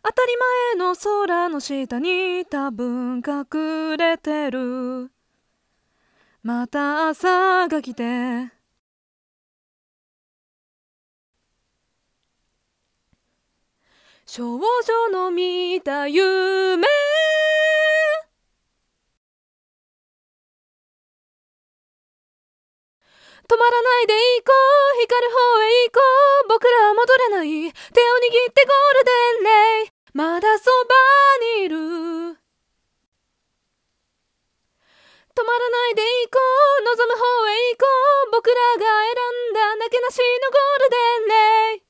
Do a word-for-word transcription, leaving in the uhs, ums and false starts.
当たり前の空の下に多分隠れてる。また朝が来て少女の見た夢、止まらないで行こう、光る方へ行こう、僕らは戻れない、手を握ってゴールデンレイ、まだそばにいる。止まらないで行こう、望む方へ行こう、僕らが選んだなけなしのゴールデンレイ。